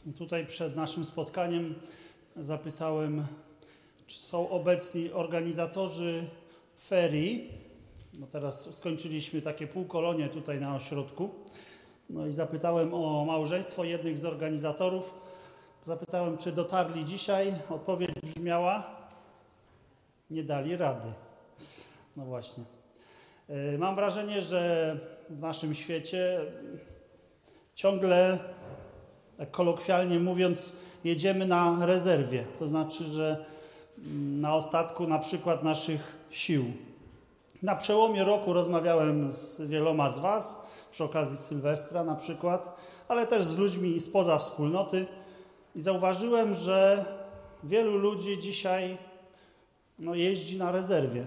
Tutaj przed naszym spotkaniem zapytałem, czy są obecni organizatorzy ferii, bo teraz skończyliśmy takie półkolonie tutaj na ośrodku. No i zapytałem o małżeństwo jednych z organizatorów. Zapytałem, czy dotarli dzisiaj. Odpowiedź brzmiała: nie dali rady. No właśnie. Mam wrażenie, że w naszym świecie ciągle, tak kolokwialnie mówiąc, jedziemy na rezerwie. To znaczy, że na ostatku na przykład naszych sił. Na przełomie roku rozmawiałem z wieloma z Was, przy okazji Sylwestra na przykład, ale też z ludźmi spoza wspólnoty i zauważyłem, że wielu ludzi dzisiaj jeździ na rezerwie.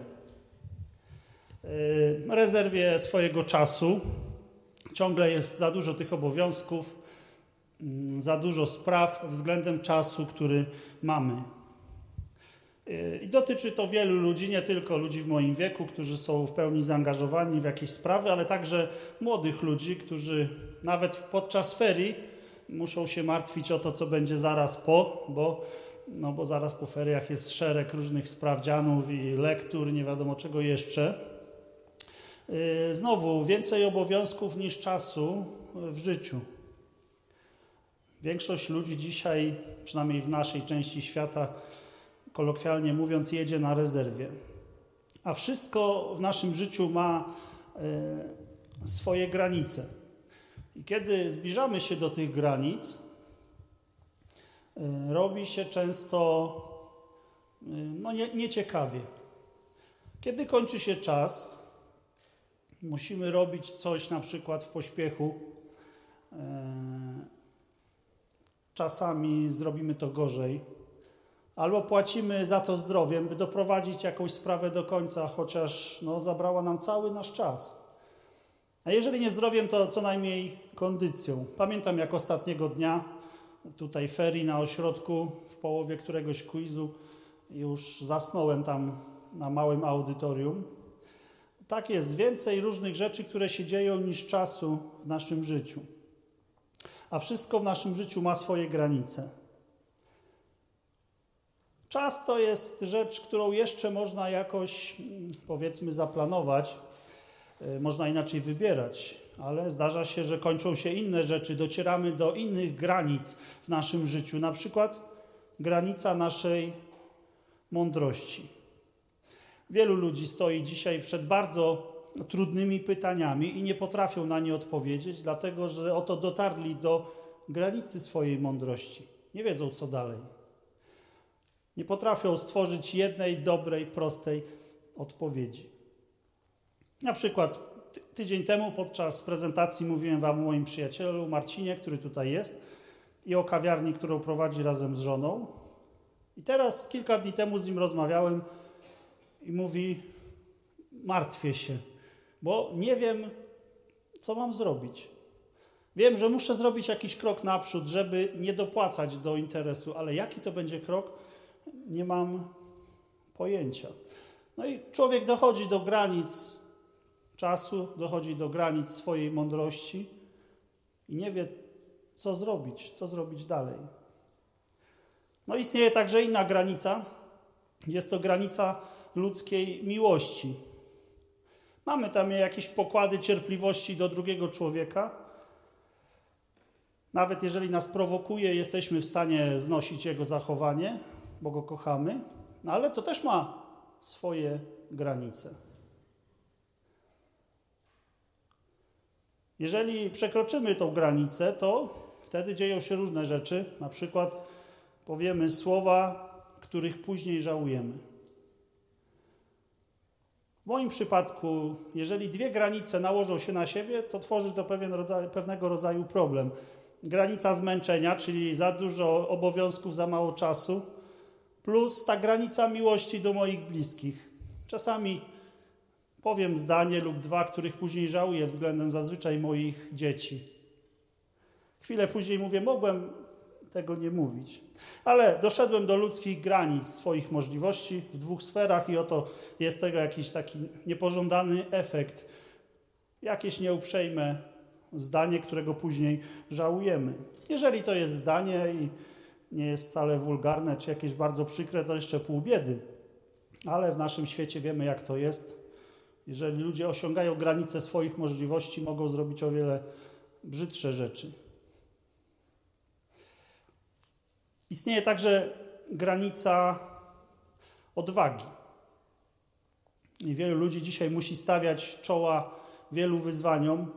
Rezerwie swojego czasu. Ciągle jest za dużo tych obowiązków, za dużo spraw względem czasu, który mamy. I dotyczy to wielu ludzi, nie tylko ludzi w moim wieku, którzy są w pełni zaangażowani w jakieś sprawy, ale także młodych ludzi, którzy nawet podczas ferii muszą się martwić o to, co będzie zaraz po, bo zaraz po feriach jest szereg różnych sprawdzianów i lektur, nie wiadomo czego jeszcze. Znowu, więcej obowiązków niż czasu w życiu. Większość ludzi dzisiaj, przynajmniej w naszej części świata, kolokwialnie mówiąc, jedzie na rezerwie. A wszystko w naszym życiu ma swoje granice. I kiedy zbliżamy się do tych granic, robi się często nieciekawie. Kiedy kończy się czas, musimy robić coś na przykład w pośpiechu. Czasami zrobimy to gorzej. Albo płacimy za to zdrowiem, by doprowadzić jakąś sprawę do końca, chociaż zabrała nam cały nasz czas. A jeżeli nie zdrowiem, to co najmniej kondycją. Pamiętam, jak ostatniego dnia tutaj ferii na ośrodku, w połowie któregoś quizu, już zasnąłem tam na małym audytorium. Tak jest, więcej różnych rzeczy, które się dzieją, niż czasu w naszym życiu. A wszystko w naszym życiu ma swoje granice. Czas to jest rzecz, którą jeszcze można jakoś, powiedzmy, zaplanować. Można inaczej wybierać, ale zdarza się, że kończą się inne rzeczy, docieramy do innych granic w naszym życiu, na przykład granica naszej mądrości. Wielu ludzi stoi dzisiaj przed bardzo trudnymi pytaniami i nie potrafią na nie odpowiedzieć, dlatego że oto dotarli do granicy swojej mądrości. Nie wiedzą, co dalej. Nie potrafią stworzyć jednej, dobrej, prostej odpowiedzi. Na przykład tydzień temu podczas prezentacji mówiłem Wam o moim przyjacielu Marcinie, który tutaj jest, i o kawiarni, którą prowadzi razem z żoną. I teraz kilka dni temu z nim rozmawiałem i mówi: martwię się, bo nie wiem, co mam zrobić. Wiem, że muszę zrobić jakiś krok naprzód, żeby nie dopłacać do interesu, ale jaki to będzie krok, nie mam pojęcia. No i człowiek dochodzi do granic czasu, dochodzi do granic swojej mądrości i nie wie, co zrobić dalej. No istnieje także inna granica. Jest to granica ludzkiej miłości. Mamy tam jakieś pokłady cierpliwości do drugiego człowieka. Nawet jeżeli nas prowokuje, jesteśmy w stanie znosić jego zachowanie, bo go kochamy, ale to też ma swoje granice. Jeżeli przekroczymy tą granicę, to wtedy dzieją się różne rzeczy. Na przykład powiemy słowa, których później żałujemy. W moim przypadku, jeżeli dwie granice nałożą się na siebie, to tworzy to pewnego rodzaju problem. Granica zmęczenia, czyli za dużo obowiązków, za mało czasu, plus ta granica miłości do moich bliskich. Czasami powiem zdanie lub dwa, których później żałuję względem zazwyczaj moich dzieci. Chwilę później mówię, mogłem tego nie mówić. Ale doszedłem do ludzkich granic swoich możliwości w dwóch sferach i oto jest tego jakiś taki niepożądany efekt. Jakieś nieuprzejme zdanie, którego później żałujemy. Jeżeli to jest zdanie i nie jest wcale wulgarne czy jakieś bardzo przykre, to jeszcze pół biedy. Ale w naszym świecie wiemy, jak to jest. Jeżeli ludzie osiągają granice swoich możliwości, mogą zrobić o wiele brzydsze rzeczy. Istnieje także granica odwagi. I wielu ludzi dzisiaj musi stawiać czoła wielu wyzwaniom.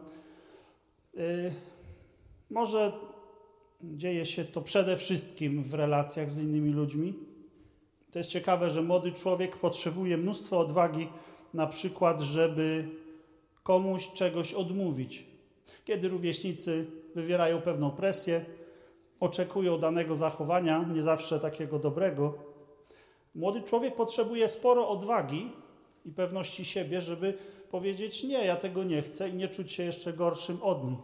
Może dzieje się to przede wszystkim w relacjach z innymi ludźmi. To jest ciekawe, że młody człowiek potrzebuje mnóstwo odwagi, na przykład, żeby komuś czegoś odmówić. Kiedy rówieśnicy wywierają pewną presję, oczekują danego zachowania, nie zawsze takiego dobrego, młody człowiek potrzebuje sporo odwagi i pewności siebie, żeby powiedzieć: nie, ja tego nie chcę, i nie czuć się jeszcze gorszym od nich.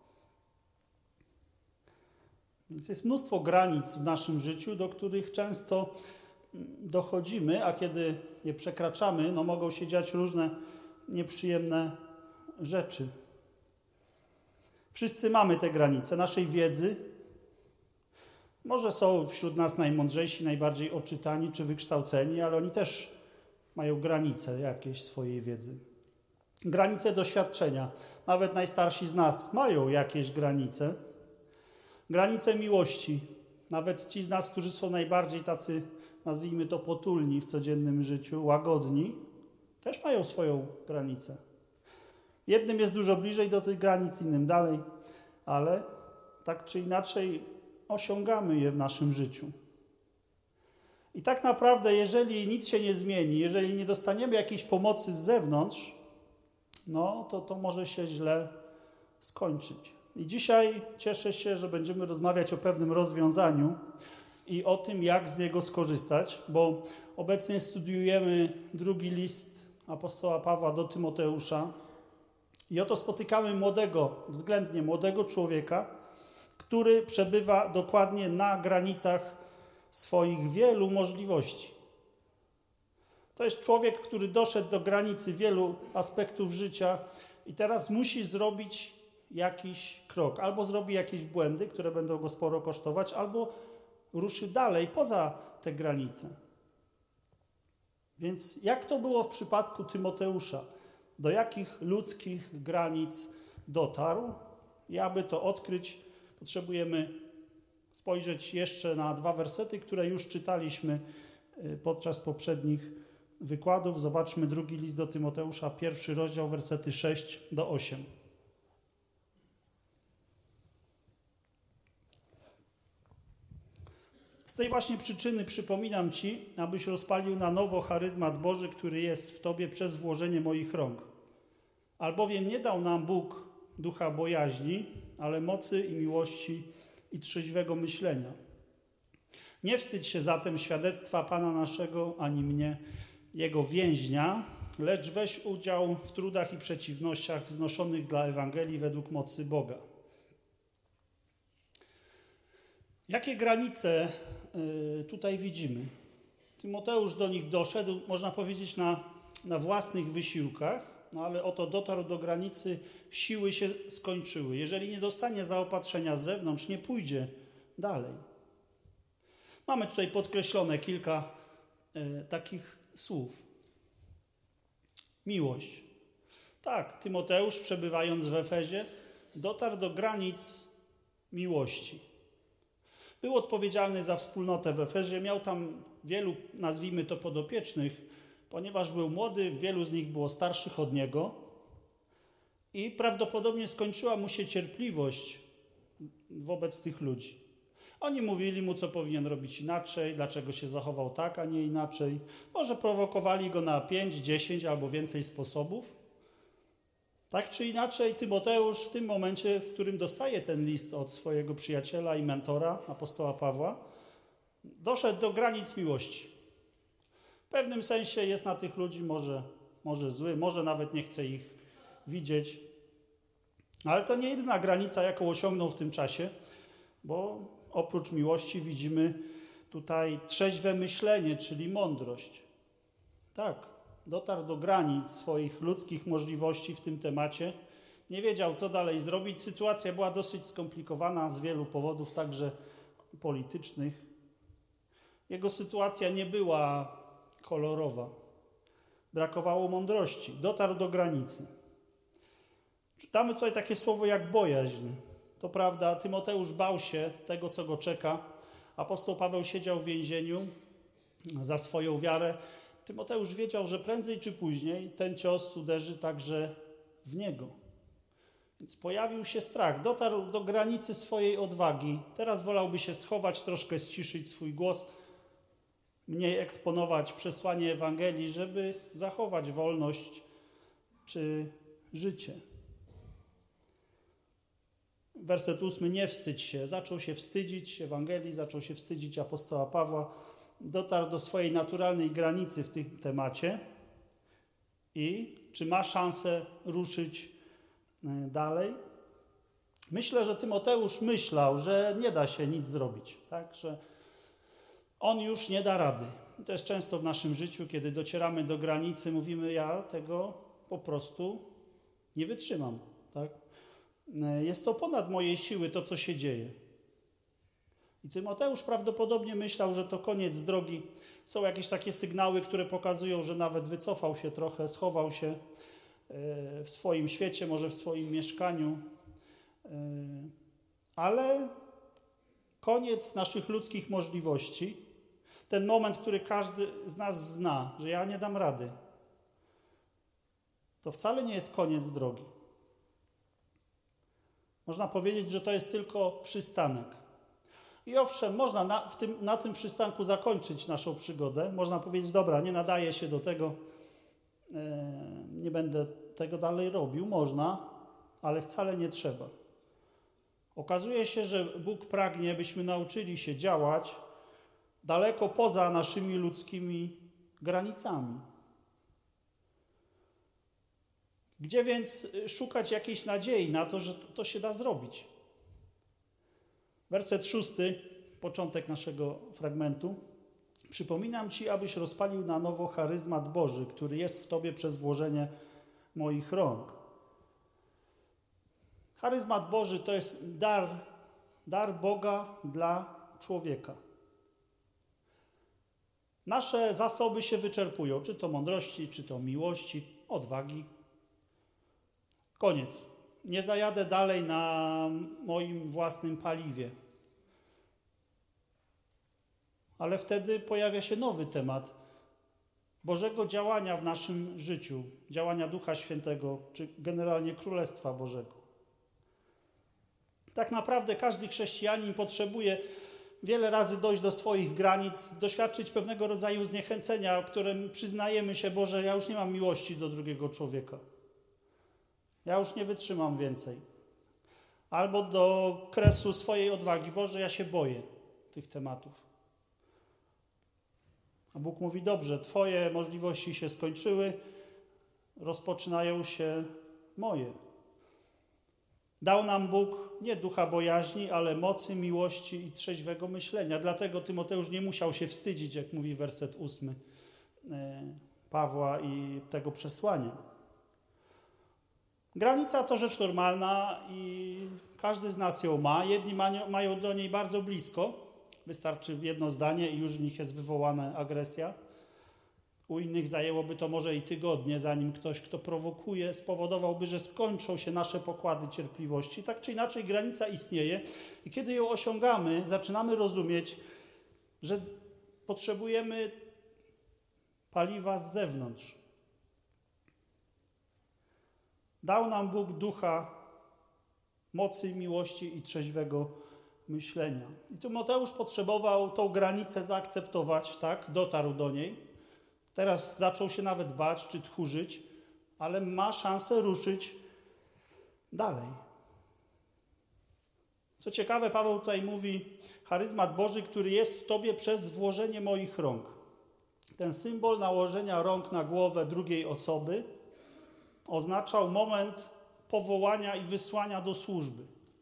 Więc jest mnóstwo granic w naszym życiu, do których często dochodzimy, a kiedy je przekraczamy, mogą się dziać różne nieprzyjemne rzeczy. Wszyscy mamy te granice naszej wiedzy. Może są wśród nas najmądrzejsi, najbardziej oczytani czy wykształceni, ale oni też mają granice jakieś swojej wiedzy. Granice doświadczenia. Nawet najstarsi z nas mają jakieś granice. Granice miłości. Nawet ci z nas, którzy są najbardziej tacy, nazwijmy to, potulni w codziennym życiu, łagodni, też mają swoją granicę. Jednym jest dużo bliżej do tych granic, innym dalej, ale tak czy inaczej osiągamy je w naszym życiu. I tak naprawdę, jeżeli nic się nie zmieni, jeżeli nie dostaniemy jakiejś pomocy z zewnątrz, to może się źle skończyć. I dzisiaj cieszę się, że będziemy rozmawiać o pewnym rozwiązaniu i o tym, jak z niego skorzystać, bo obecnie studiujemy drugi list apostoła Pawła do Tymoteusza i oto spotykamy względnie młodego człowieka, który przebywa dokładnie na granicach swoich wielu możliwości. To jest człowiek, który doszedł do granicy wielu aspektów życia i teraz musi zrobić jakiś krok. Albo zrobi jakieś błędy, które będą go sporo kosztować, albo ruszy dalej, poza te granice. Więc jak to było w przypadku Tymoteusza? Do jakich ludzkich granic dotarł? I aby to odkryć, potrzebujemy spojrzeć jeszcze na 2 wersety, które już czytaliśmy podczas poprzednich wykładów. Zobaczmy drugi list do Tymoteusza, 1 rozdział, wersety 6-8. Z tej właśnie przyczyny przypominam Ci, abyś rozpalił na nowo charyzmat Boży, który jest w Tobie przez włożenie moich rąk. Albowiem nie dał nam Bóg ducha bojaźni, ale mocy i miłości i trzeźwego myślenia. Nie wstydź się zatem świadectwa Pana naszego, ani mnie, Jego więźnia, lecz weź udział w trudach i przeciwnościach znoszonych dla Ewangelii według mocy Boga. Jakie granice tutaj widzimy? Tymoteusz do nich doszedł, można powiedzieć, na własnych wysiłkach, ale oto dotarł do granicy, siły się skończyły. Jeżeli nie dostanie zaopatrzenia z zewnątrz, nie pójdzie dalej. Mamy tutaj podkreślone kilka takich słów. Miłość. Tak, Tymoteusz, przebywając w Efezie, dotarł do granic miłości. Był odpowiedzialny za wspólnotę w Efezie, miał tam wielu, nazwijmy to, podopiecznych, ponieważ był młody, wielu z nich było starszych od niego i prawdopodobnie skończyła mu się cierpliwość wobec tych ludzi. Oni mówili mu, co powinien robić inaczej, dlaczego się zachował tak, a nie inaczej. Może prowokowali go na 5, 10 albo więcej sposobów. Tak czy inaczej, Tymoteusz w tym momencie, w którym dostaje ten list od swojego przyjaciela i mentora, apostoła Pawła, doszedł do granic miłości. W pewnym sensie jest na tych ludzi może zły, może nawet nie chce ich widzieć. Ale to nie jedyna granica, jaką osiągnął w tym czasie, bo oprócz miłości widzimy tutaj trzeźwe myślenie, czyli mądrość. Tak, dotarł do granic swoich ludzkich możliwości w tym temacie nie wiedział, co dalej zrobić. Sytuacja była dosyć skomplikowana z wielu powodów, także politycznych. Jego sytuacja nie była kolorowa. Brakowało mądrości. Dotarł do granicy. Czytamy tutaj takie słowo jak bojaźń. To prawda, Tymoteusz bał się tego, co go czeka. Apostoł Paweł siedział w więzieniu za swoją wiarę. Tymoteusz wiedział, że prędzej czy później ten cios uderzy także w niego. Więc pojawił się strach. Dotarł do granicy swojej odwagi. Teraz wolałby się schować, troszkę ściszyć swój głos, mniej eksponować przesłanie Ewangelii, żeby zachować wolność czy życie. Werset 8. Nie wstydź się. Zaczął się wstydzić Ewangelii, zaczął się wstydzić apostoła Pawła. Dotarł do swojej naturalnej granicy w tym temacie. I czy ma szansę ruszyć dalej? Myślę, że Tymoteusz myślał, że nie da się nic zrobić. Tak? Że on już nie da rady. I to jest często w naszym życiu, kiedy docieramy do granicy, mówimy, ja tego po prostu nie wytrzymam. Tak? Jest to ponad moje siły, to co się dzieje. I Tymoteusz prawdopodobnie myślał, że to koniec drogi. Są jakieś takie sygnały, które pokazują, że nawet wycofał się trochę, schował się w swoim świecie, może w swoim mieszkaniu. Ale koniec naszych ludzkich możliwości, ten moment, który każdy z nas zna, że ja nie dam rady, to wcale nie jest koniec drogi. Można powiedzieć, że to jest tylko przystanek. I owszem, można na tym przystanku zakończyć naszą przygodę. Można powiedzieć, dobra, nie nadaje się do tego, nie będę tego dalej robił. Można, ale wcale nie trzeba. Okazuje się, że Bóg pragnie, byśmy nauczyli się działać daleko poza naszymi ludzkimi granicami. Gdzie więc szukać jakiejś nadziei na to, że to się da zrobić? Werset 6, początek naszego fragmentu. Przypominam Ci, abyś rozpalił na nowo charyzmat Boży, który jest w Tobie przez włożenie moich rąk. Charyzmat Boży to jest dar Boga dla człowieka. Nasze zasoby się wyczerpują, czy to mądrości, czy to miłości, odwagi. Koniec. Nie zajadę dalej na moim własnym paliwie. Ale wtedy pojawia się nowy temat Bożego działania w naszym życiu, działania Ducha Świętego, czy generalnie Królestwa Bożego. Tak naprawdę każdy chrześcijanin potrzebuje wiele razy dojść do swoich granic, doświadczyć pewnego rodzaju zniechęcenia, w którym przyznajemy się, Boże, ja już nie mam miłości do drugiego człowieka. Ja już nie wytrzymam więcej. Albo do kresu swojej odwagi. Boże, ja się boję tych tematów. A Bóg mówi, dobrze, Twoje możliwości się skończyły, rozpoczynają się moje. Dał nam Bóg nie ducha bojaźni, ale mocy, miłości i trzeźwego myślenia. Dlatego Tymoteusz nie musiał się wstydzić, jak mówi werset 8 Pawła i tego przesłania. Granica to rzecz normalna i każdy z nas ją ma. Jedni mają do niej bardzo blisko. Wystarczy jedno zdanie i już w nich jest wywołana agresja. U innych zajęłoby to może i tygodnie, zanim ktoś, kto prowokuje, spowodowałby, że skończą się nasze pokłady cierpliwości. Tak czy inaczej granica istnieje i kiedy ją osiągamy, zaczynamy rozumieć, że potrzebujemy paliwa z zewnątrz. Dał nam Bóg ducha mocy, miłości i trzeźwego myślenia. I Tymoteusz potrzebował tą granicę zaakceptować, tak? Dotarł do niej. Teraz zaczął się nawet bać czy tchórzyć, ale ma szansę ruszyć dalej. Co ciekawe, Paweł tutaj mówi, charyzmat Boży, który jest w Tobie przez włożenie moich rąk. Ten symbol nałożenia rąk na głowę drugiej osoby oznaczał moment powołania i wysłania do służby.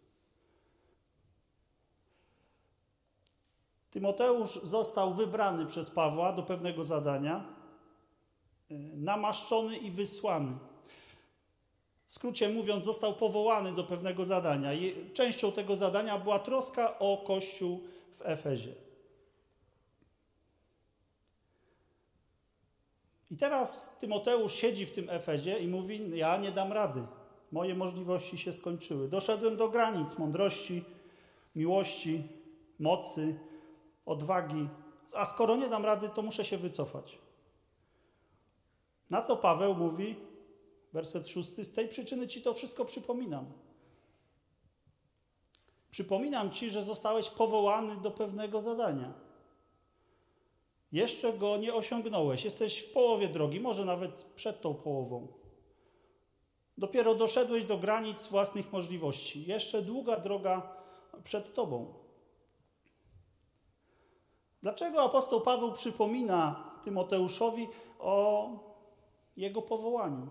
Tymoteusz został wybrany przez Pawła do pewnego zadania, namaszczony i wysłany. W skrócie mówiąc, został powołany do pewnego zadania. Częścią tego zadania była troska o Kościół w Efezie. I teraz Tymoteusz siedzi w tym Efezie i mówi: ja nie dam rady. Moje możliwości się skończyły. Doszedłem do granic mądrości, miłości, mocy, odwagi. A skoro nie dam rady, to muszę się wycofać. Na co Paweł mówi? Werset 6. Z tej przyczyny ci to wszystko przypominam. Przypominam ci, że zostałeś powołany do pewnego zadania. Jeszcze go nie osiągnąłeś. Jesteś w połowie drogi, może nawet przed tą połową. Dopiero doszedłeś do granic własnych możliwości. Jeszcze długa droga przed tobą. Dlaczego apostoł Paweł przypomina Tymoteuszowi o jego powołaniu?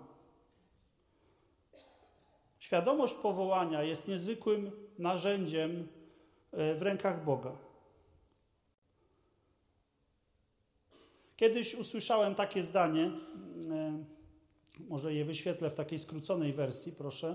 Świadomość powołania jest niezwykłym narzędziem w rękach Boga. Kiedyś usłyszałem takie zdanie, może je wyświetlę w takiej skróconej wersji, proszę.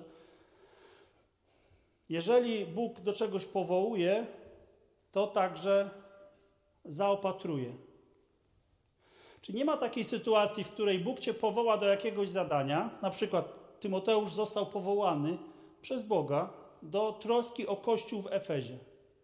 Jeżeli Bóg do czegoś powołuje, to także zaopatruje. Czyli nie ma takiej sytuacji, w której Bóg cię powoła do jakiegoś zadania, na przykład Tymoteusz został powołany przez Boga do troski o Kościół w Efezie.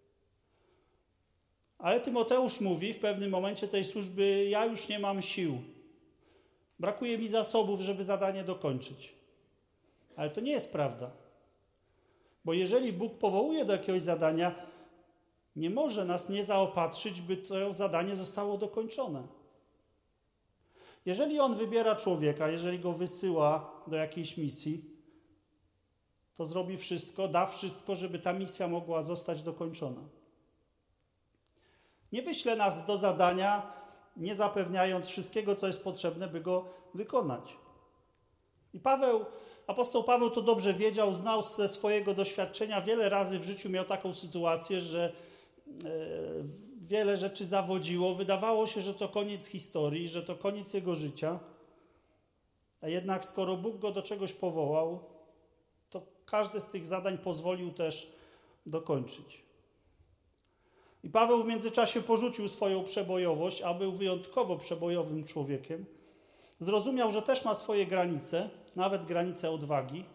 Ale Tymoteusz mówi w pewnym momencie tej służby: ja już nie mam sił. Brakuje mi zasobów, żeby zadanie dokończyć. Ale to nie jest prawda. Bo jeżeli Bóg powołuje do jakiegoś zadania, nie może nas nie zaopatrzyć, by to zadanie zostało dokończone. Jeżeli On wybiera człowieka, jeżeli go wysyła do jakiejś misji, to zrobi wszystko, da wszystko, żeby ta misja mogła zostać dokończona. Nie wyśle nas do zadania, nie zapewniając wszystkiego, co jest potrzebne, by go wykonać. I apostoł Paweł to dobrze wiedział, znał ze swojego doświadczenia, wiele razy w życiu miał taką sytuację, że wiele rzeczy zawodziło. Wydawało się, że to koniec historii, że to koniec jego życia. A jednak skoro Bóg go do czegoś powołał, to każde z tych zadań pozwolił też dokończyć. I Paweł w międzyczasie porzucił swoją przebojowość, a był wyjątkowo przebojowym człowiekiem. Zrozumiał, że też ma swoje granice, nawet granice odwagi.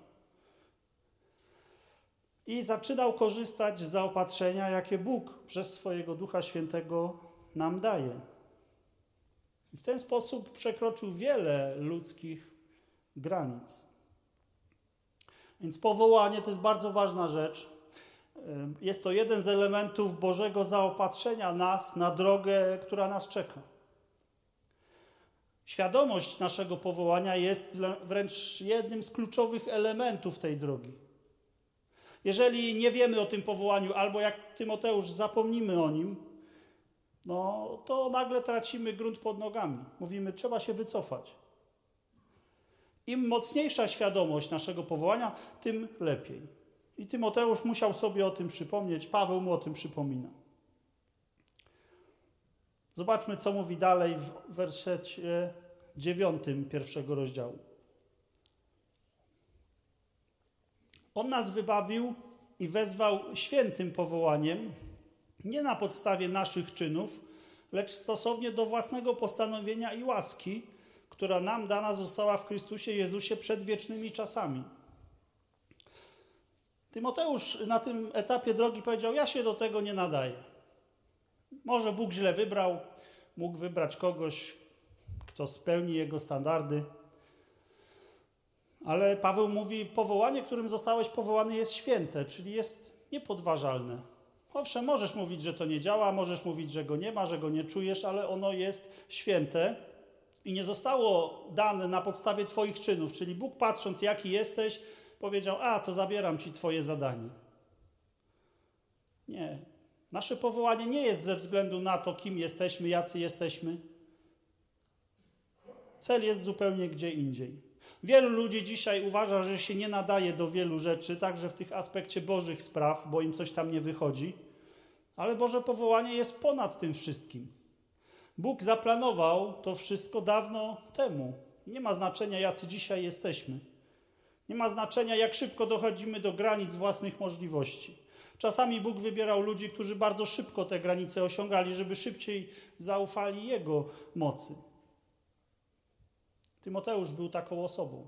I zaczynał korzystać z zaopatrzenia, jakie Bóg przez swojego Ducha Świętego nam daje. I w ten sposób przekroczył wiele ludzkich granic. Więc powołanie to jest bardzo ważna rzecz. Jest to jeden z elementów Bożego zaopatrzenia nas na drogę, która nas czeka. Świadomość naszego powołania jest wręcz jednym z kluczowych elementów tej drogi. Jeżeli nie wiemy o tym powołaniu, albo jak Tymoteusz zapomnimy o nim, to nagle tracimy grunt pod nogami. Mówimy, trzeba się wycofać. Im mocniejsza świadomość naszego powołania, tym lepiej. I Tymoteusz musiał sobie o tym przypomnieć, Paweł mu o tym przypomina. Zobaczmy, co mówi dalej w wersecie 9 pierwszego rozdziału. On nas wybawił i wezwał świętym powołaniem, nie na podstawie naszych czynów, lecz stosownie do własnego postanowienia i łaski, która nam dana została w Chrystusie Jezusie przed wiecznymi czasami. Tymoteusz na tym etapie drogi powiedział: ja się do tego nie nadaję. Może Bóg źle wybrał, mógł wybrać kogoś, kto spełni jego standardy. Ale Paweł mówi, powołanie, którym zostałeś powołany, jest święte, czyli jest niepodważalne. Owszem, możesz mówić, że to nie działa, możesz mówić, że go nie ma, że go nie czujesz, ale ono jest święte i nie zostało dane na podstawie twoich czynów. Czyli Bóg, patrząc, jaki jesteś, powiedział: to zabieram ci twoje zadanie. Nie. Nasze powołanie nie jest ze względu na to, kim jesteśmy, jacy jesteśmy. Cel jest zupełnie gdzie indziej. Wielu ludzi dzisiaj uważa, że się nie nadaje do wielu rzeczy, także w tych aspekcie Bożych spraw, bo im coś tam nie wychodzi. Ale Boże powołanie jest ponad tym wszystkim. Bóg zaplanował to wszystko dawno temu. Nie ma znaczenia, jacy dzisiaj jesteśmy. Nie ma znaczenia, jak szybko dochodzimy do granic własnych możliwości. Czasami Bóg wybierał ludzi, którzy bardzo szybko te granice osiągali, żeby szybciej zaufali Jego mocy. Tymoteusz był taką osobą.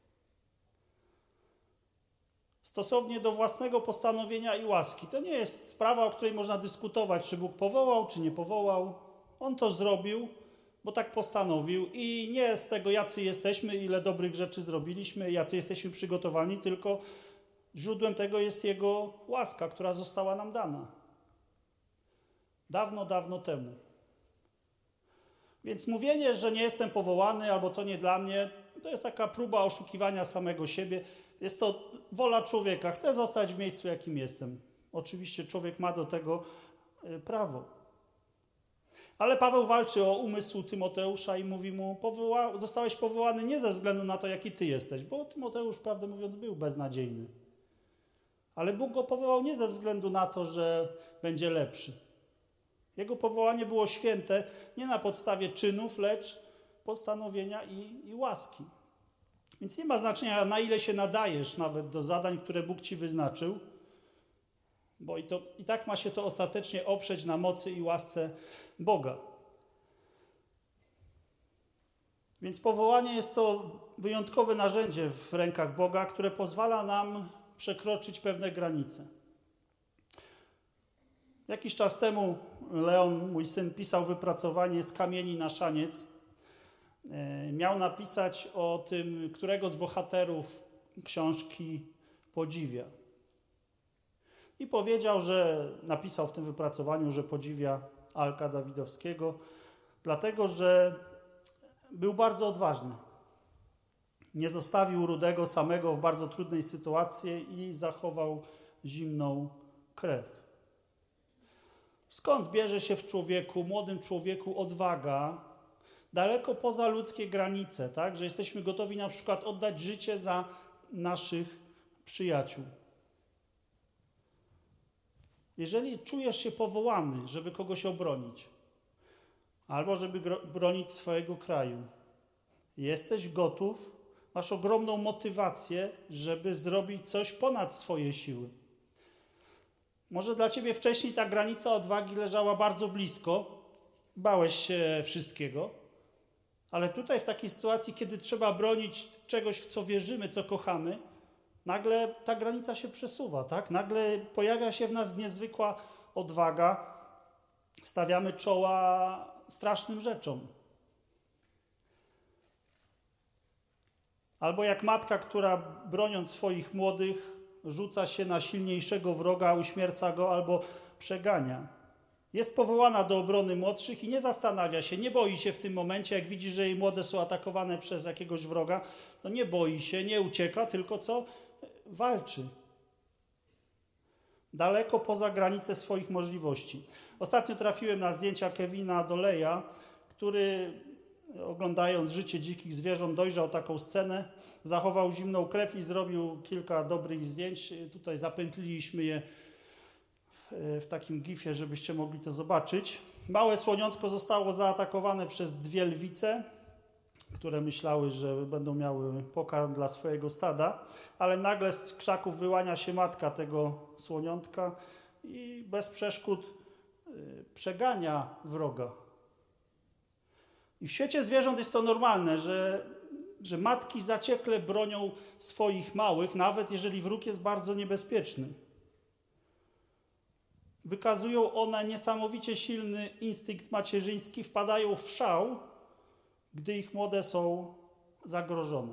Stosownie do własnego postanowienia i łaski. To nie jest sprawa, o której można dyskutować, czy Bóg powołał, czy nie powołał. On to zrobił, bo tak postanowił i nie z tego, jacy jesteśmy, ile dobrych rzeczy zrobiliśmy, jacy jesteśmy przygotowani, tylko źródłem tego jest Jego łaska, która została nam dana. Dawno, dawno temu. Więc mówienie, że nie jestem powołany albo to nie dla mnie, to jest taka próba oszukiwania samego siebie. Jest to wola człowieka. Chcę zostać w miejscu, jakim jestem. Oczywiście człowiek ma do tego prawo. Ale Paweł walczy o umysł Tymoteusza i mówi mu, zostałeś powołany nie ze względu na to, jaki ty jesteś, bo Tymoteusz, prawdę mówiąc, był beznadziejny. Ale Bóg go powołał nie ze względu na to, że będzie lepszy. Jego powołanie było święte nie na podstawie czynów, lecz postanowienia i łaski. Więc nie ma znaczenia, na ile się nadajesz nawet do zadań, które Bóg ci wyznaczył, bo i tak ma się to ostatecznie oprzeć na mocy i łasce Boga. Więc powołanie jest to wyjątkowe narzędzie w rękach Boga, które pozwala nam przekroczyć pewne granice. Jakiś czas temu Leon, mój syn, pisał wypracowanie z kamieni na szaniec. Miał napisać o tym, którego z bohaterów książki podziwia. I powiedział, że napisał w tym wypracowaniu, że podziwia Alka Dawidowskiego, dlatego że był bardzo odważny. Nie zostawił Rudego samego w bardzo trudnej sytuacji i zachował zimną krew. Skąd bierze się w człowieku, młodym człowieku odwaga, daleko poza ludzkie granice, tak? Że jesteśmy gotowi na przykład oddać życie za naszych przyjaciół. Jeżeli czujesz się powołany, żeby kogoś obronić, albo żeby bronić swojego kraju, jesteś gotów, masz ogromną motywację, żeby zrobić coś ponad swoje siły. Może dla ciebie wcześniej ta granica odwagi leżała bardzo blisko, bałeś się wszystkiego, ale tutaj w takiej sytuacji, kiedy trzeba bronić czegoś, w co wierzymy, co kochamy, nagle ta granica się przesuwa, tak? Nagle pojawia się w nas niezwykła odwaga, stawiamy czoła strasznym rzeczom. Albo jak matka, która broniąc swoich młodych rzuca się na silniejszego wroga, uśmierca go albo przegania. Jest powołana do obrony młodszych i nie zastanawia się, nie boi się w tym momencie, jak widzi, że jej młode są atakowane przez jakiegoś wroga, to nie boi się, nie ucieka, tylko co? Walczy. Daleko poza granice swoich możliwości. Ostatnio trafiłem na zdjęcia Kevina Doleya, który oglądając życie dzikich zwierząt dojrzał taką scenę, zachował zimną krew i zrobił kilka dobrych zdjęć. Tutaj zapętliliśmy je w takim gifie, żebyście mogli to zobaczyć. Małe słoniątko zostało zaatakowane przez dwie lwice, które myślały, że będą miały pokarm dla swojego stada, ale nagle z krzaków wyłania się matka tego słoniątka i bez przeszkód przegania wroga. I w świecie zwierząt jest to normalne, że matki zaciekle bronią swoich małych, nawet jeżeli wróg jest bardzo niebezpieczny. Wykazują one niesamowicie silny instynkt macierzyński, wpadają w szał, gdy ich młode są zagrożone.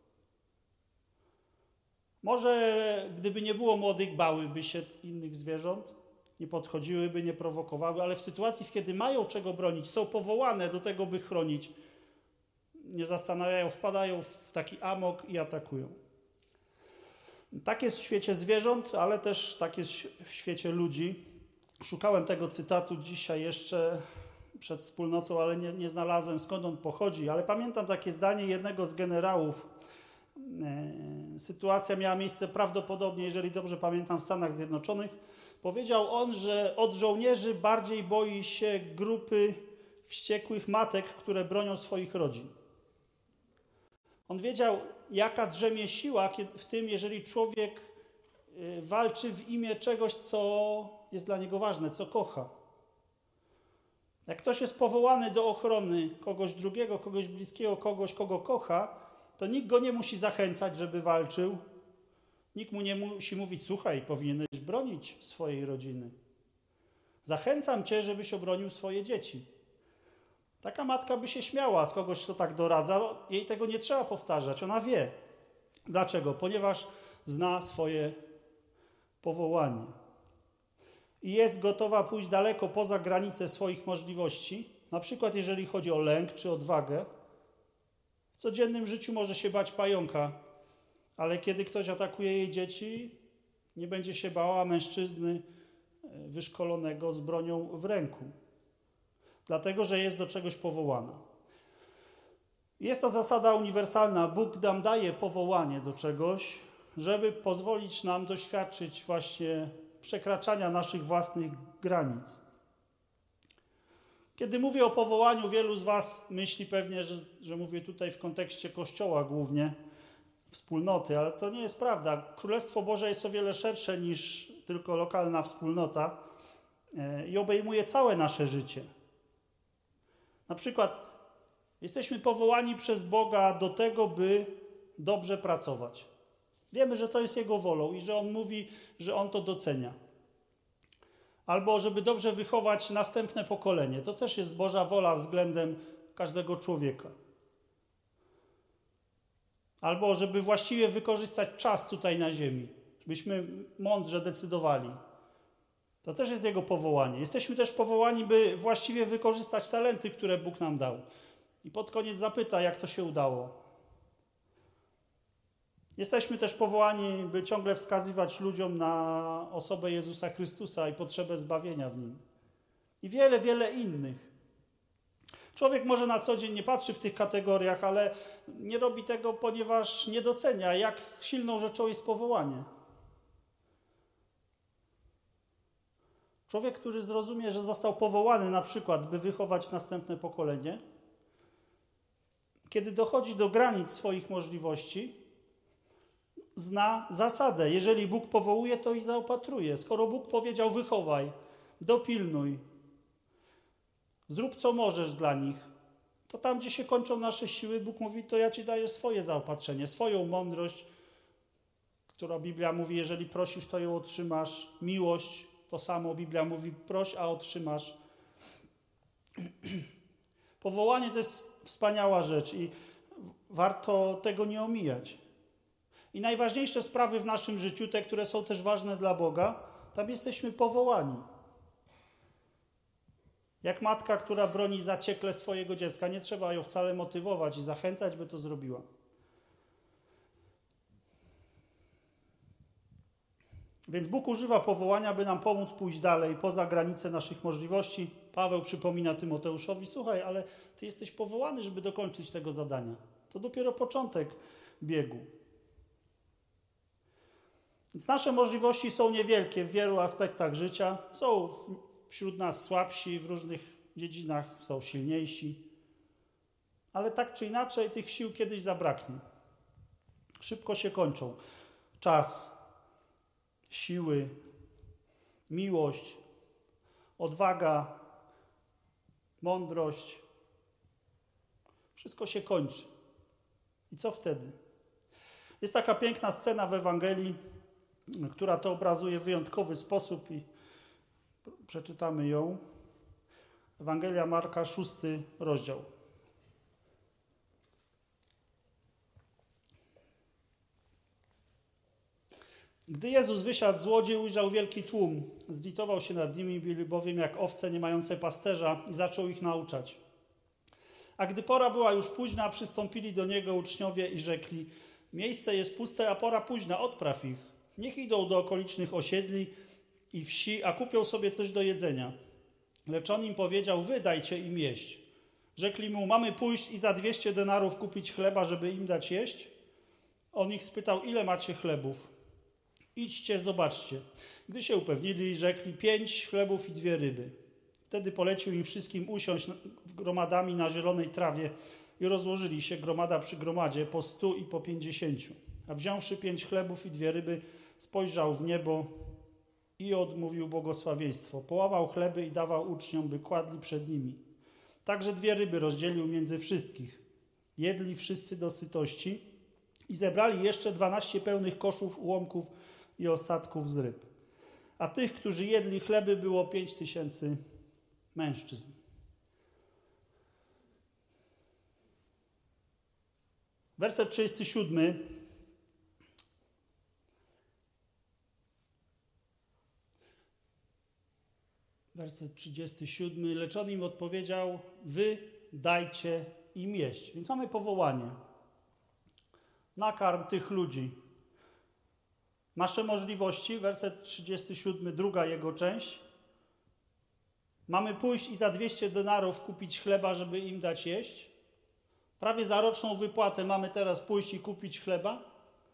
Może gdyby nie było młodych, bałyby się innych zwierząt, nie podchodziłyby, nie prowokowały, ale w sytuacji, kiedy mają czego bronić, są powołane do tego, by chronić, nie zastanawiają, wpadają w taki amok i atakują. Tak jest w świecie zwierząt, ale też tak jest w świecie ludzi. Szukałem tego cytatu dzisiaj jeszcze przed wspólnotą, ale nie znalazłem, skąd on pochodzi, ale pamiętam takie zdanie jednego z generałów. Sytuacja miała miejsce prawdopodobnie, jeżeli dobrze pamiętam, w Stanach Zjednoczonych. Powiedział on, że od żołnierzy bardziej boi się grupy wściekłych matek, które bronią swoich rodzin. On wiedział, jaka drzemie siła w tym, jeżeli człowiek walczy w imię czegoś, co jest dla niego ważne, co kocha. Jak ktoś jest powołany do ochrony kogoś drugiego, kogoś bliskiego, kogoś, kogo kocha, to nikt go nie musi zachęcać, żeby walczył. Nikt mu nie musi mówić, słuchaj, powinieneś bronić swojej rodziny. Zachęcam cię, żebyś obronił swoje dzieci. Taka matka by się śmiała z kogoś, kto tak doradza. Jej tego nie trzeba powtarzać. Ona wie. Dlaczego? Ponieważ zna swoje powołanie. I jest gotowa pójść daleko poza granice swoich możliwości. Na przykład jeżeli chodzi o lęk czy odwagę. W codziennym życiu może się bać pająka, ale kiedy ktoś atakuje jej dzieci, nie będzie się bała mężczyzny wyszkolonego z bronią w ręku. Dlatego, że jest do czegoś powołana. Jest to zasada uniwersalna. Bóg nam daje powołanie do czegoś, żeby pozwolić nam doświadczyć właśnie przekraczania naszych własnych granic. Kiedy mówię o powołaniu, wielu z was myśli pewnie, że mówię tutaj w kontekście Kościoła głównie, wspólnoty, ale to nie jest prawda. Królestwo Boże jest o wiele szersze niż tylko lokalna wspólnota i obejmuje całe nasze życie. Na przykład jesteśmy powołani przez Boga do tego, by dobrze pracować. Wiemy, że to jest Jego wolą i że On mówi, że On to docenia. Albo żeby dobrze wychować następne pokolenie. To też jest Boża wola względem każdego człowieka. Albo żeby właściwie wykorzystać czas tutaj na ziemi. Żebyśmy mądrze decydowali. To też jest Jego powołanie. Jesteśmy też powołani, by właściwie wykorzystać talenty, które Bóg nam dał. I pod koniec zapyta, jak to się udało. Jesteśmy też powołani, by ciągle wskazywać ludziom na osobę Jezusa Chrystusa i potrzebę zbawienia w Nim. I wiele, wiele innych. Człowiek może na co dzień nie patrzy w tych kategoriach, ale nie robi tego, ponieważ nie docenia, jak silną rzeczą jest powołanie. Człowiek, który zrozumie, że został powołany na przykład, by wychować następne pokolenie, kiedy dochodzi do granic swoich możliwości, zna zasadę. Jeżeli Bóg powołuje, to i zaopatruje. Skoro Bóg powiedział wychowaj, dopilnuj, zrób co możesz dla nich, to tam, gdzie się kończą nasze siły, Bóg mówi, to ja ci daję swoje zaopatrzenie, swoją mądrość, która Biblia mówi, jeżeli prosisz, to ją otrzymasz. Miłość, to samo Biblia mówi, proś, a otrzymasz. Powołanie to jest wspaniała rzecz i warto tego nie omijać. I najważniejsze sprawy w naszym życiu, te, które są też ważne dla Boga, tam jesteśmy powołani. Jak matka, która broni zaciekle swojego dziecka, nie trzeba ją wcale motywować i zachęcać, by to zrobiła. Więc Bóg używa powołania, by nam pomóc pójść dalej, poza granice naszych możliwości. Paweł przypomina Tymoteuszowi, słuchaj, ale ty jesteś powołany, żeby dokończyć tego zadania. To dopiero początek biegu. Więc nasze możliwości są niewielkie w wielu aspektach życia. Są wśród nas słabsi, w różnych dziedzinach są silniejsi. Ale tak czy inaczej tych sił kiedyś zabraknie. Szybko się kończą. Czas, siły, miłość, odwaga, mądrość. Wszystko się kończy. I co wtedy? Jest taka piękna scena w Ewangelii, która to obrazuje w wyjątkowy sposób i przeczytamy ją. Ewangelia Marka, 6 rozdział. Gdy Jezus wysiadł z łodzi, ujrzał wielki tłum. Zlitował się nad nimi, byli bowiem jak owce nie mające pasterza i zaczął ich nauczać. A gdy pora była już późna, przystąpili do Niego uczniowie i rzekli: miejsce jest puste, a pora późna, odpraw ich. Niech idą do okolicznych osiedli i wsi, a kupią sobie coś do jedzenia. Lecz on im powiedział: wy dajcie im jeść. Rzekli mu: mamy pójść i za 200 denarów kupić chleba, żeby im dać jeść? On ich spytał: ile macie chlebów? Idźcie, zobaczcie. Gdy się upewnili, rzekli: 5 chlebów i 2 ryby. Wtedy polecił im wszystkim usiąść gromadami na zielonej trawie, i rozłożyli się gromada przy gromadzie po 100 i po 50. A wziąwszy 5 chlebów i 2 ryby, spojrzał w niebo i odmówił błogosławieństwo. Połamał chleby i dawał uczniom, by kładli przed nimi. Także 2 ryby rozdzielił między wszystkich. Jedli wszyscy do sytości i zebrali jeszcze 12 pełnych koszów ułomków i ostatków z ryb. A tych, którzy jedli chleby, było 5000 mężczyzn. Werset 37. Werset 37. Lecz on im odpowiedział: wy dajcie im jeść. Więc mamy powołanie. Nakarm tych ludzi. Nasze możliwości, werset 37, druga jego część. Mamy pójść i za 200 denarów kupić chleba, żeby im dać jeść. Prawie za roczną wypłatę mamy teraz pójść i kupić chleba.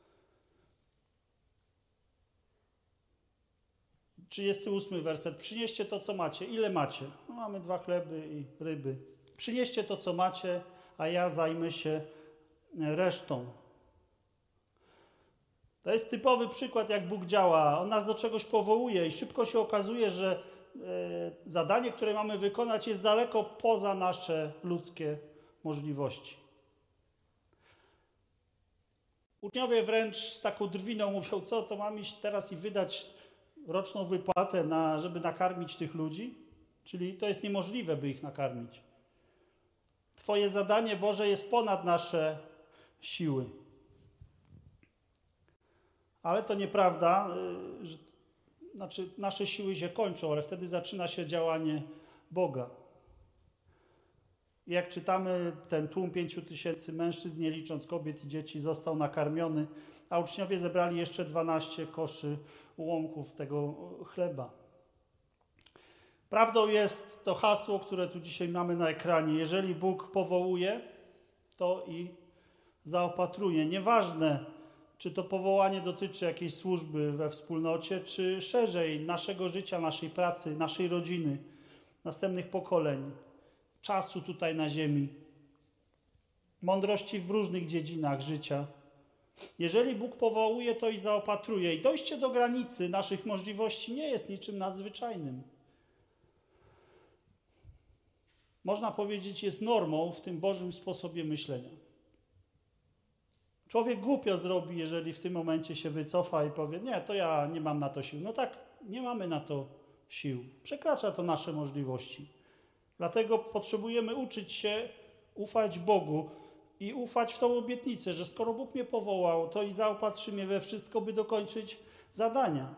38 werset. Przynieście to, co macie. Ile macie? No, mamy 2 chleby i ryby. Przynieście to, co macie, a ja zajmę się resztą. To jest typowy przykład, jak Bóg działa. On nas do czegoś powołuje i szybko się okazuje, że zadanie, które mamy wykonać, jest daleko poza nasze ludzkie możliwości. Uczniowie wręcz z taką drwiną mówią: co, to mam iść teraz i wydać roczną wypłatę, żeby nakarmić tych ludzi? Czyli to jest niemożliwe, by ich nakarmić. Twoje zadanie, Boże, jest ponad nasze siły. Ale to nieprawda, znaczy nasze siły się kończą, ale wtedy zaczyna się działanie Boga. Jak czytamy, ten tłum 5000 mężczyzn, nie licząc kobiet i dzieci, został nakarmiony, a uczniowie zebrali jeszcze 12 koszy ułomków tego chleba. Prawdą jest to hasło, które tu dzisiaj mamy na ekranie. Jeżeli Bóg powołuje, to i zaopatruje. Nieważne, czy to powołanie dotyczy jakiejś służby we wspólnocie, czy szerzej naszego życia, naszej pracy, naszej rodziny, następnych pokoleń, czasu tutaj na ziemi, mądrości w różnych dziedzinach życia. Jeżeli Bóg powołuje, to i zaopatruje. I dojście do granicy naszych możliwości nie jest niczym nadzwyczajnym. Można powiedzieć, jest normą w tym Bożym sposobie myślenia. Człowiek głupio zrobi, jeżeli w tym momencie się wycofa i powie: nie, to ja nie mam na to sił. No tak, nie mamy na to sił. Przekracza to nasze możliwości. Dlatego potrzebujemy uczyć się ufać Bogu i ufać w tą obietnicę, że skoro Bóg mnie powołał, to i zaopatrzy mnie we wszystko, by dokończyć zadania.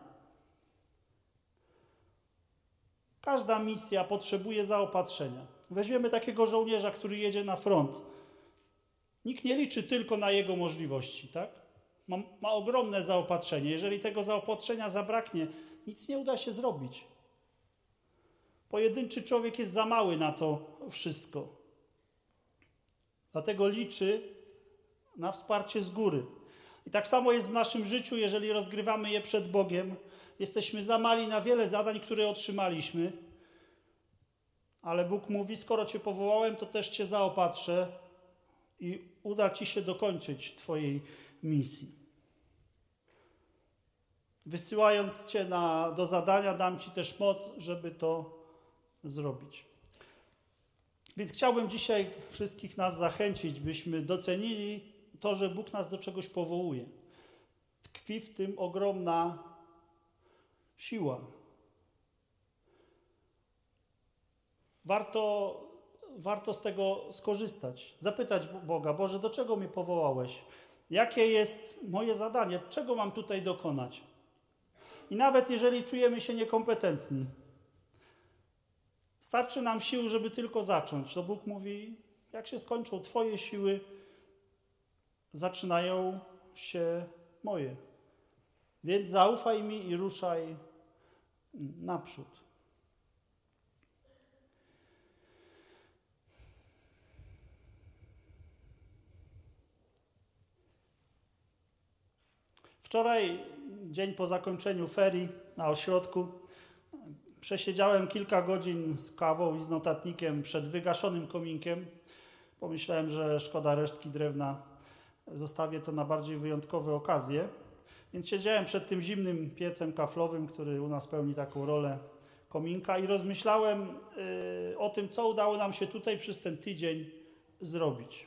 Każda misja potrzebuje zaopatrzenia. Weźmiemy takiego żołnierza, który jedzie na front. Nikt nie liczy tylko na jego możliwości, tak? Ma ogromne zaopatrzenie. Jeżeli tego zaopatrzenia zabraknie, nic nie uda się zrobić. Pojedynczy człowiek jest za mały na to wszystko. Dlatego liczy na wsparcie z góry. I tak samo jest w naszym życiu, jeżeli rozgrywamy je przed Bogiem. Jesteśmy za mali na wiele zadań, które otrzymaliśmy, ale Bóg mówi: skoro Cię powołałem, to też Cię zaopatrzę i uda Ci się dokończyć Twojej misji. Wysyłając Cię do zadania, dam Ci też moc, żeby to zrobić. Więc chciałbym dzisiaj wszystkich nas zachęcić, byśmy docenili to, że Bóg nas do czegoś powołuje. Tkwi w tym ogromna siła. Warto z tego skorzystać. Zapytać Boga: Boże, do czego mnie powołałeś? Jakie jest moje zadanie? Czego mam tutaj dokonać? I nawet jeżeli czujemy się niekompetentni, starczy nam sił, żeby tylko zacząć. To Bóg mówi: jak się skończą Twoje siły, zaczynają się moje. Więc zaufaj mi i ruszaj naprzód. Wczoraj, dzień po zakończeniu ferii na ośrodku, przesiedziałem kilka godzin z kawą i z notatnikiem przed wygaszonym kominkiem. Pomyślałem, że szkoda resztki drewna, zostawię to na bardziej wyjątkowe okazje. Więc siedziałem przed tym zimnym piecem kaflowym, który u nas pełni taką rolę kominka i rozmyślałem o tym, co udało nam się tutaj przez ten tydzień zrobić.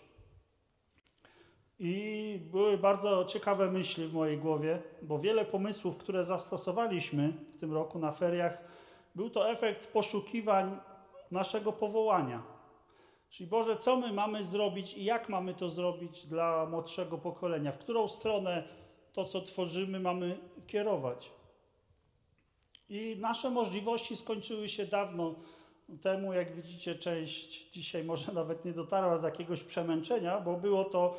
I były bardzo ciekawe myśli w mojej głowie, bo wiele pomysłów, które zastosowaliśmy w tym roku na feriach, był to efekt poszukiwań naszego powołania. Czyli Boże, co my mamy zrobić i jak mamy to zrobić dla młodszego pokolenia? W którą stronę to, co tworzymy, mamy kierować? I nasze możliwości skończyły się dawno temu. Jak widzicie, część dzisiaj może nawet nie dotarła z jakiegoś przemęczenia, bo było to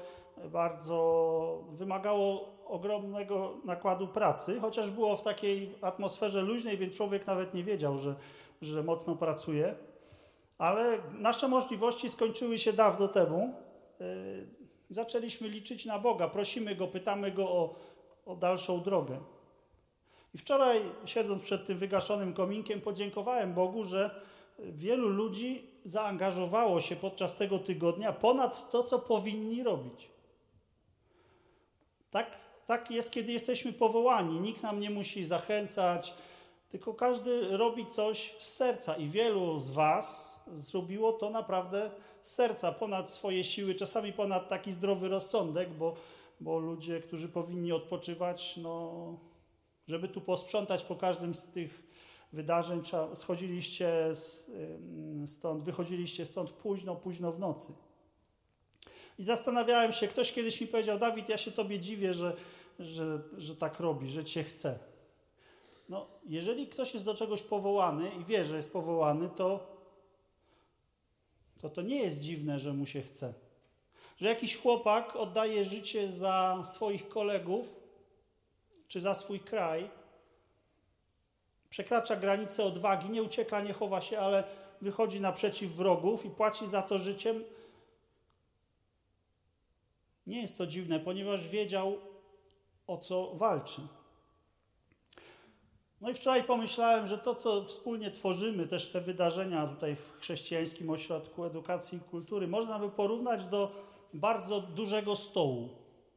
wymagało ogromnego nakładu pracy, chociaż było w takiej atmosferze luźnej, więc człowiek nawet nie wiedział, że mocno pracuje. Ale nasze możliwości skończyły się dawno temu. Zaczęliśmy liczyć na Boga, prosimy Go, pytamy Go o dalszą drogę. I wczoraj, siedząc przed tym wygaszonym kominkiem, podziękowałem Bogu, że wielu ludzi zaangażowało się podczas tego tygodnia ponad to, co powinni robić. Tak jest, kiedy jesteśmy powołani. Nikt nam nie musi zachęcać, tylko każdy robi coś z serca. I wielu z was zrobiło to naprawdę z serca, ponad swoje siły, czasami ponad taki zdrowy rozsądek, bo ludzie, którzy powinni odpoczywać, żeby tu posprzątać po każdym z tych wydarzeń, wychodziliście stąd późno w nocy. I zastanawiałem się, ktoś kiedyś mi powiedział: Dawid, ja się Tobie dziwię, że tak robi, że Cię chce. Jeżeli ktoś jest do czegoś powołany i wie, że jest powołany, to nie jest dziwne, że mu się chce. Że jakiś chłopak oddaje życie za swoich kolegów czy za swój kraj, przekracza granice odwagi, nie ucieka, nie chowa się, ale wychodzi naprzeciw wrogów i płaci za to życiem. Nie jest to dziwne, ponieważ wiedział, o co walczy. I wczoraj pomyślałem, że to, co wspólnie tworzymy, też te wydarzenia tutaj w Chrześcijańskim Ośrodku Edukacji i Kultury, można by porównać do bardzo dużego stołu.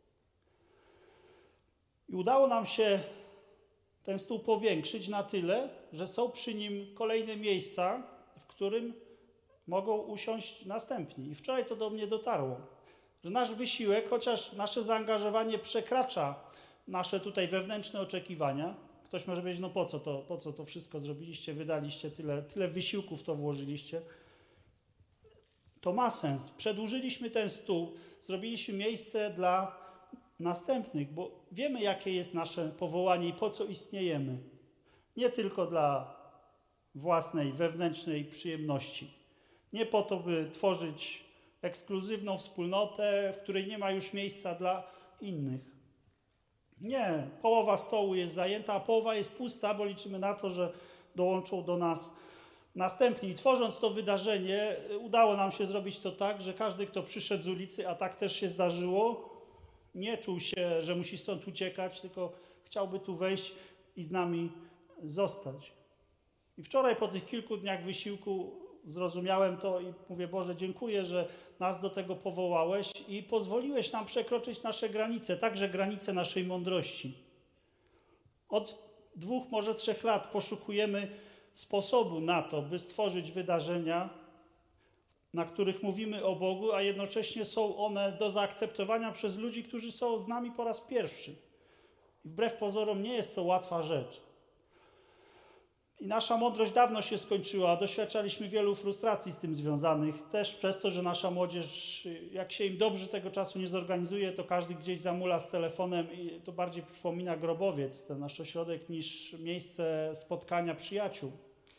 I udało nam się ten stół powiększyć na tyle, że są przy nim kolejne miejsca, w którym mogą usiąść następni. I wczoraj to do mnie dotarło, że nasz wysiłek, chociaż nasze zaangażowanie przekracza nasze tutaj wewnętrzne oczekiwania. Ktoś może powiedzieć: po co to wszystko zrobiliście, wydaliście tyle wysiłku w to włożyliście. To ma sens. Przedłużyliśmy ten stół, zrobiliśmy miejsce dla następnych, bo wiemy, jakie jest nasze powołanie i po co istniejemy. Nie tylko dla własnej, wewnętrznej przyjemności. Nie po to, by tworzyć ekskluzywną wspólnotę, w której nie ma już miejsca dla innych. Nie, połowa stołu jest zajęta, a połowa jest pusta, bo liczymy na to, że dołączą do nas następni. I tworząc to wydarzenie, udało nam się zrobić to tak, że każdy, kto przyszedł z ulicy, a tak też się zdarzyło, nie czuł się, że musi stąd uciekać, tylko chciałby tu wejść i z nami zostać. I wczoraj po tych kilku dniach wysiłku zrozumiałem to i mówię: Boże, dziękuję, że nas do tego powołałeś i pozwoliłeś nam przekroczyć nasze granice, także granice naszej mądrości. Od 2, może 3 lat poszukujemy sposobu na to, by stworzyć wydarzenia, na których mówimy o Bogu, a jednocześnie są one do zaakceptowania przez ludzi, którzy są z nami po raz pierwszy. I wbrew pozorom nie jest to łatwa rzecz. I nasza mądrość dawno się skończyła. Doświadczaliśmy wielu frustracji z tym związanych. Też przez to, że nasza młodzież, jak się im dobrze tego czasu nie zorganizuje, to każdy gdzieś zamula z telefonem i to bardziej przypomina grobowiec, ten nasz ośrodek, niż miejsce spotkania przyjaciół.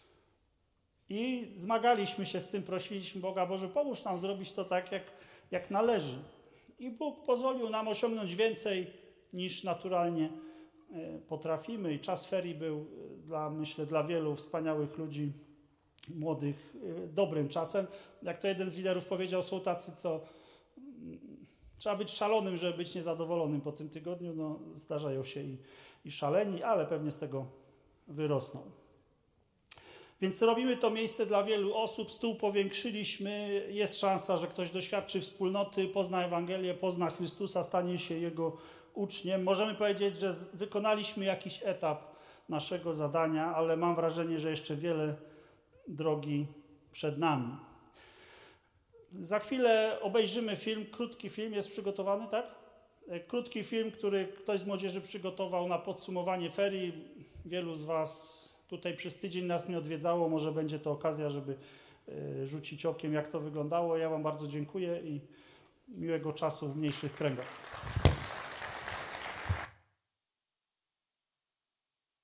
I zmagaliśmy się z tym, prosiliśmy Boga: Boże, pomóż nam zrobić to tak, jak należy. I Bóg pozwolił nam osiągnąć więcej, niż naturalnie potrafimy. I czas ferii był, myślę, dla wielu wspaniałych ludzi młodych dobrym czasem. Jak to jeden z liderów powiedział, są tacy, co trzeba być szalonym, żeby być niezadowolonym po tym tygodniu. Zdarzają się i szaleni, ale pewnie z tego wyrosną. Więc robimy to miejsce dla wielu osób, stół powiększyliśmy, jest szansa, że ktoś doświadczy wspólnoty, pozna Ewangelię, pozna Chrystusa, stanie się Jego uczniem. Możemy powiedzieć, że wykonaliśmy jakiś etap naszego zadania, ale mam wrażenie, że jeszcze wiele drogi przed nami. Za chwilę obejrzymy film, krótki film jest przygotowany, tak? Krótki film, który ktoś z młodzieży przygotował na podsumowanie ferii. Wielu z Was tutaj przez tydzień nas nie odwiedzało, może będzie to okazja, żeby rzucić okiem, jak to wyglądało. Ja Wam bardzo dziękuję i miłego czasu w mniejszych kręgach.